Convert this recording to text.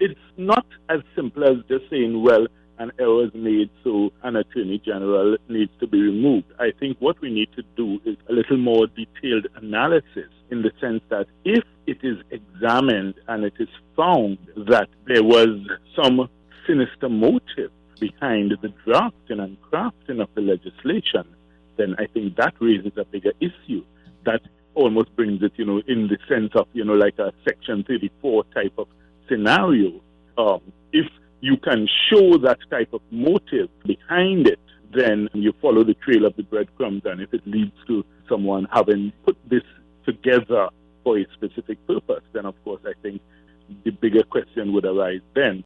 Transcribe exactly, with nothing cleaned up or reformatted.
it's not as simple as just saying, well, an error was made, so an attorney general needs to be removed. I think what we need to do is a little more detailed analysis, in the sense that if it is examined and it is found that there was some sinister motive behind the drafting and crafting of the legislation, then I think that raises a bigger issue. That almost brings it, you know, in the sense of, you know, like a Section thirty-four type of scenario. Um, if you can show that type of motive behind it, then you follow the trail of the breadcrumbs, and if it leads to someone having put this together for a specific purpose, then of course I think the bigger question would arise then.